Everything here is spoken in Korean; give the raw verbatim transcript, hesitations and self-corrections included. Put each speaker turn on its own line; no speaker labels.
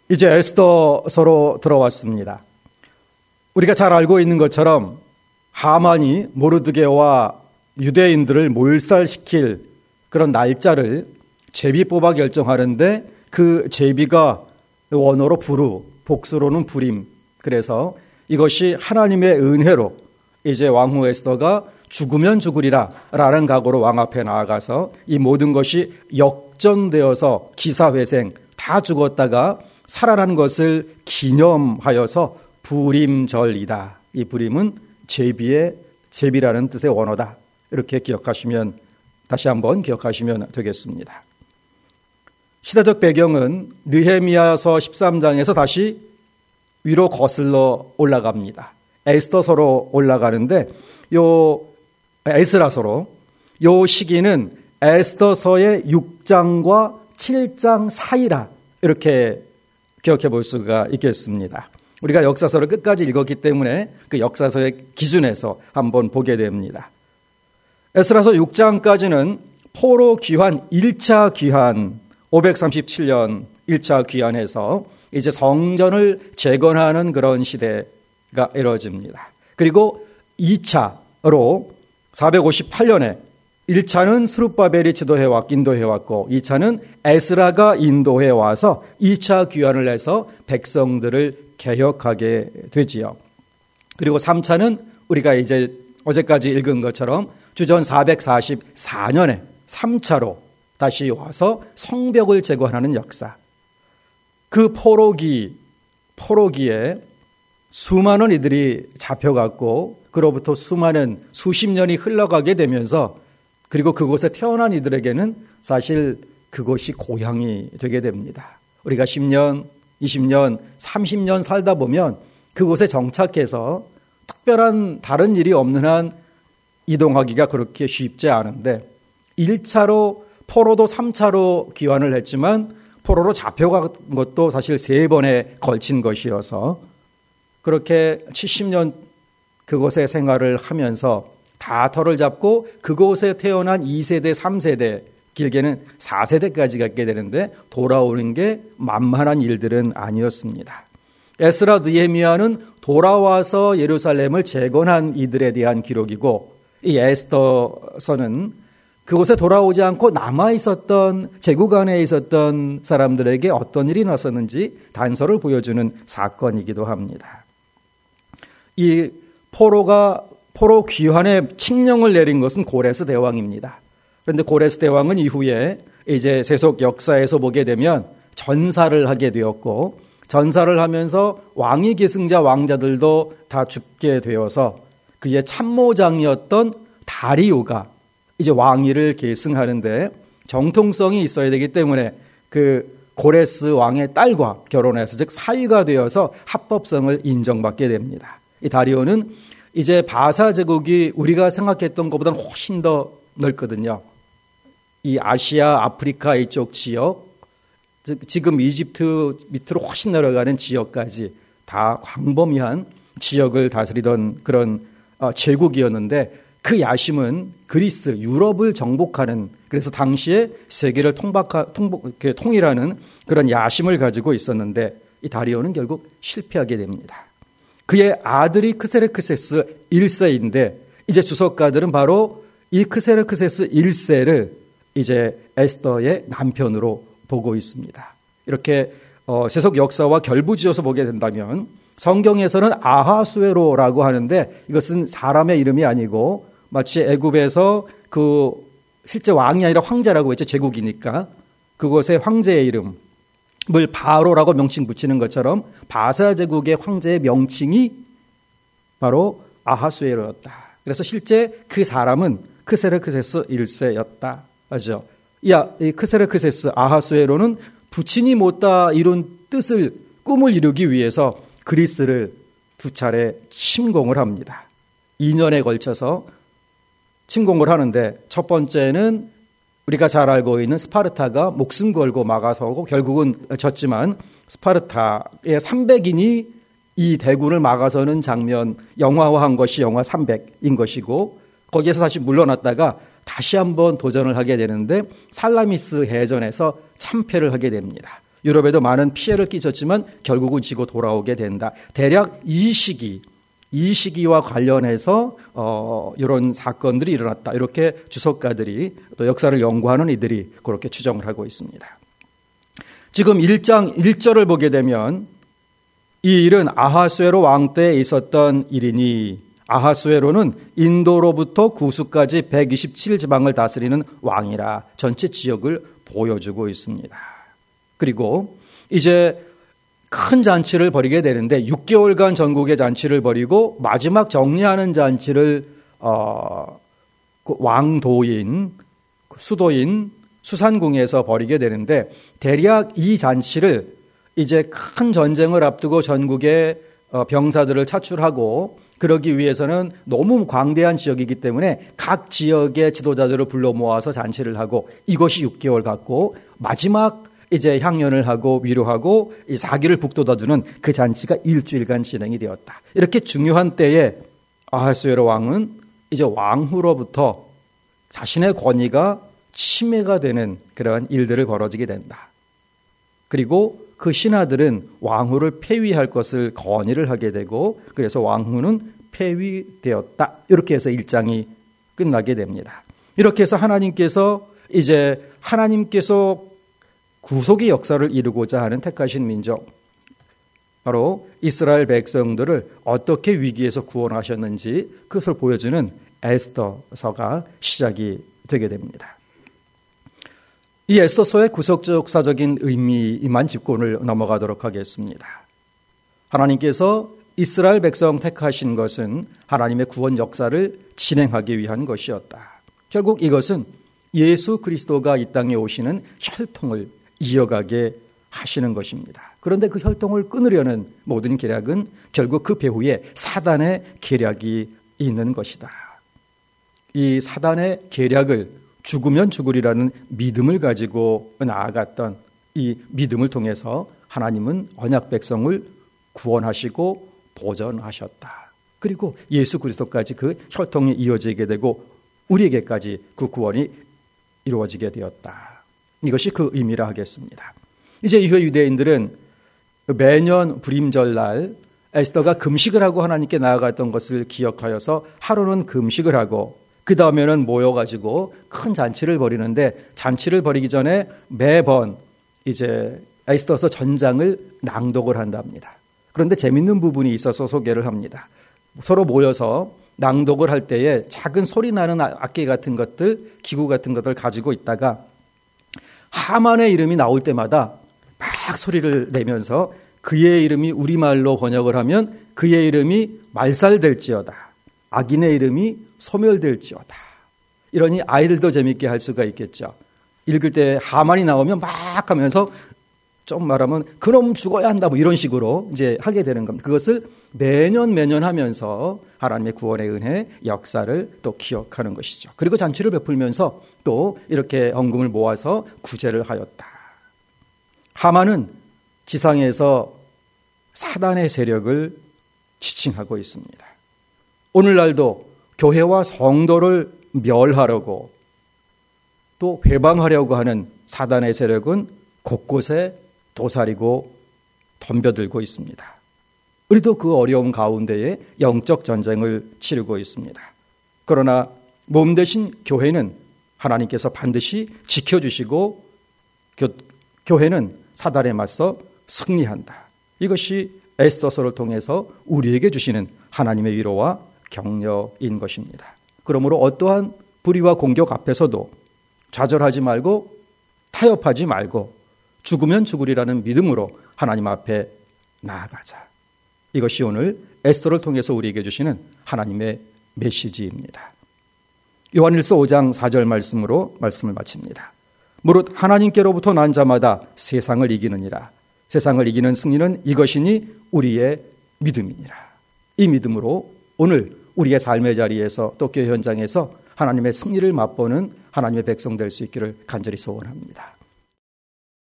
이제 에스더서로 들어왔습니다. 우리가 잘 알고 있는 것처럼 하만이 모르드게와 유대인들을 몰살시킬 그런 날짜를 제비 뽑아 결정하는데 그 제비가 원어로 부르, 복수로는 부림. 그래서 이것이 하나님의 은혜로 이제 왕후 에스더가 죽으면 죽으리라 라는 각오로 왕 앞에 나아가서 이 모든 것이 역전되어서 기사회생 다 죽었다가 살아난 것을 기념하여서 부림절이다. 이 부림은 제비의 제비라는 뜻의 원어다. 이렇게 기억하시면 다시 한번 기억하시면 되겠습니다. 시대적 배경은 느헤미야서 십삼 장에서 다시 위로 거슬러 올라갑니다. 에스더서로 올라가는데 요 에스라서로 요 시기는 에스더서의 육 장과 칠 장 사이라 이렇게 기억해 볼 수가 있겠습니다. 우리가 역사서를 끝까지 읽었기 때문에 그 역사서의 기준에서 한번 보게 됩니다. 에스라서 육 장까지는 포로 귀환 일 차 귀환 오백삼십칠 년 일 차 귀환에서 이제 성전을 재건하는 그런 시대가 이루어집니다. 그리고 이 차로 사백오십팔 년에 일 차는 스룹바벨이 지도해왔, 인도해왔고 이 차는 에스라가 인도해와서 이 차 귀환을 해서 백성들을 개혁하게 되지요. 그리고 삼 차는 우리가 이제 어제까지 읽은 것처럼 주전 사백사십사 년에 삼 차로 다시 와서 성벽을 재건하는 역사. 그 포로기, 포로기에 수많은 이들이 잡혀갔고 그로부터 수많은 수십 년이 흘러가게 되면서 그리고 그곳에 태어난 이들에게는 사실 그곳이 고향이 되게 됩니다. 우리가 십 년, 이십 년, 삼십 년 살다 보면 그곳에 정착해서 특별한 다른 일이 없는 한 이동하기가 그렇게 쉽지 않은데 일 차로 포로도 삼 차로 귀환을 했지만 포로로 잡혀간 것도 사실 세 번에 걸친 것이어서 그렇게 칠십 년 그곳에 생활을 하면서 다 터를 잡고 그곳에 태어난 이 세대, 삼 세대, 길게는 사 세대까지 갖게 되는데 돌아오는 게 만만한 일들은 아니었습니다. 에스라 느헤미야는 돌아와서 예루살렘을 재건한 이들에 대한 기록이고 이 에스더서는 그곳에 돌아오지 않고 남아있었던 제국 안에 있었던 사람들에게 어떤 일이 났었는지 단서를 보여주는 사건이기도 합니다. 이 포로가 포로 귀환에 칙령을 내린 것은 고레스 대왕입니다. 그런데 고레스 대왕은 이후에 이제 세속 역사에서 보게 되면 전사를 하게 되었고 전사를 하면서 왕위 계승자 왕자들도 다 죽게 되어서 그의 참모장이었던 다리오가 이제 왕위를 계승하는데 정통성이 있어야 되기 때문에 그 고레스 왕의 딸과 결혼해서 즉 사위가 되어서 합법성을 인정받게 됩니다. 이 다리오는 이제 바사 제국이 우리가 생각했던 것보다는 훨씬 더 넓거든요. 이 아시아, 아프리카 이쪽 지역, 즉 지금 이집트 밑으로 훨씬 내려가는 지역까지 다 광범위한 지역을 다스리던 그런 제국이었는데 그 야심은 그리스, 유럽을 정복하는 그래서 당시에 세계를 통박하, 통복, 통일하는 그런 야심을 가지고 있었는데 이 다리오는 결국 실패하게 됩니다. 그의 아들이 크세르크세스 일 세인데 이제 주석가들은 바로 이 크세르크세스 일 세를 이제 에스더의 남편으로 보고 있습니다. 이렇게 어, 세속 역사와 결부지어서 보게 된다면 성경에서는 아하수에로라고 하는데 이것은 사람의 이름이 아니고 마치 애굽에서 그 실제 왕이 아니라 황제라고 했죠. 제국이니까 그곳의 황제의 이름을 바로라고 명칭 붙이는 것처럼 바사 제국의 황제의 명칭이 바로 아하수에로였다. 그래서 실제 그 사람은 크세르크세스 일 세였다. 맞죠? 야, 이 크세르크세스 아하수에로는 부친이 못다 이룬 뜻을 꿈을 이루기 위해서 그리스를 두 차례 침공을 합니다. 이 년에 걸쳐서 침공을 하는데 첫 번째는 우리가 잘 알고 있는 스파르타가 목숨 걸고 막아서고 결국은 졌지만 스파르타의 삼백인이 이 대군을 막아서는 장면 영화화한 것이 영화 삼백인 것이고 거기에서 다시 물러났다가 다시 한번 도전을 하게 되는데 살라미스 해전에서 참패를 하게 됩니다. 유럽에도 많은 피해를 끼쳤지만 결국은 지고 돌아오게 된다. 대략 이 시기, 이 시기와 관련해서 어, 이런 사건들이 일어났다. 이렇게 주석가들이 또 역사를 연구하는 이들이 그렇게 추정을 하고 있습니다. 지금 일 장 일 절을 보게 되면 이 일은 아하수에로 왕 때에 있었던 일이니, 아하수에로는 인도로부터 구수까지 백이십칠 지방을 다스리는 왕이라 전체 지역을 보여주고 있습니다. 그리고 이제 큰 잔치를 벌이게 되는데 육 개월간 전국의 잔치를 벌이고 마지막 정리하는 잔치를 어, 그 왕도인 수도인 수산궁에서 벌이게 되는데, 대략 이 잔치를 이제 큰 전쟁을 앞두고 전국의 병사들을 차출하고 그러기 위해서는 너무 광대한 지역이기 때문에 각 지역의 지도자들을 불러 모아서 잔치를 하고, 이것이 육 개월 갔고 마지막 이제 향연을 하고 위로하고 이 사기를 북돋아주는 그 잔치가 일주일간 진행이 되었다. 이렇게 중요한 때에 아하수에로 왕은 이제 왕후로부터 자신의 권위가 침해가 되는 그러한 일들을 벌어지게 된다. 그리고 그 신하들은 왕후를 폐위할 것을 건의를 하게 되고, 그래서 왕후는 폐위되었다. 이렇게 해서 일 장이 끝나게 됩니다. 이렇게 해서 하나님께서 이제 하나님께서 구속의 역사를 이루고자 하는 택하신 민족, 바로 이스라엘 백성들을 어떻게 위기에서 구원하셨는지 그것을 보여주는 에스더서가 시작이 되게 됩니다. 이 에스더서의 구속적사적인 의미만 짚고 오늘 넘어가도록 하겠습니다. 하나님께서 이스라엘 백성 택하신 것은 하나님의 구원 역사를 진행하기 위한 것이었다. 결국 이것은 예수 그리스도가 이 땅에 오시는 혈통을 이어가게 하시는 것입니다. 그런데 그 혈통을 끊으려는 모든 계략은 결국 그 배후에 사단의 계략이 있는 것이다. 이 사단의 계략을 죽으면 죽으리라는 믿음을 가지고 나아갔던 이 믿음을 통해서 하나님은 언약 백성을 구원하시고 보전하셨다. 그리고 예수 그리스도까지 그 혈통이 이어지게 되고 우리에게까지 그 구원이 이루어지게 되었다. 이것이 그 의미라 하겠습니다. 이제 이후에 유대인들은 매년 불임절날 에스더가 금식을 하고 하나님께 나아갔던 것을 기억하여서 하루는 금식을 하고 그 다음에는 모여가지고 큰 잔치를 벌이는데, 잔치를 벌이기 전에 매번 이제 에스더서 전장을 낭독을 한답니다. 그런데 재밌는 부분이 있어서 소개를 합니다. 서로 모여서 낭독을 할 때에 작은 소리 나는 악기 같은 것들, 기구 같은 것들 가지고 있다가 하만의 이름이 나올 때마다 막 소리를 내면서 그의 이름이 우리말로 번역을 하면 그의 이름이 말살될지어다, 악인의 이름이 소멸될지어다. 이러니 아이들도 재밌게 할 수가 있겠죠. 읽을 때 하만이 나오면 막 하면서 좀 말하면 그놈 죽어야 한다 뭐 이런 식으로 이제 하게 되는 겁니다. 그것을 매년 매년 하면서 하나님의 구원의 은혜 역사를 또 기억하는 것이죠. 그리고 잔치를 베풀면서 또 이렇게 헌금을 모아서 구제를 하였다. 하만은 지상에서 사단의 세력을 지칭하고 있습니다. 오늘날도 교회와 성도를 멸하려고 또 회방하려고 하는 사단의 세력은 곳곳에 도사리고 덤벼들고 있습니다. 우리도 그 어려움 가운데에 영적 전쟁을 치르고 있습니다. 그러나 몸 대신 교회는 하나님께서 반드시 지켜주시고 교, 교회는 사단에 맞서 승리한다. 이것이 에스더서를 통해서 우리에게 주시는 하나님의 위로와 격려인 것입니다. 그러므로 어떠한 불의와 공격 앞에서도 좌절하지 말고 타협하지 말고 죽으면 죽으리라는 믿음으로 하나님 앞에 나아가자. 이것이 오늘 에스더를 통해서 우리에게 주시는 하나님의 메시지입니다. 요한일서 오 장 사 절 말씀으로 말씀을 마칩니다. 무릇 하나님께로부터 난 자마다 세상을 이기느니라. 세상을 이기는 승리는 이것이니 우리의 믿음이니라. 이 믿음으로 오늘 우리의 삶의 자리에서 또 교회 현장에서 하나님의 승리를 맛보는 하나님의 백성 될 수 있기를 간절히 소원합니다.